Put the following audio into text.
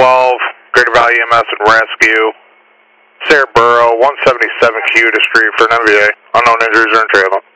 12, Greater Valley EMS and Rescue. Sarah Burrow, 177 Q to Street for an MVA. Unknown injuries are in trailer.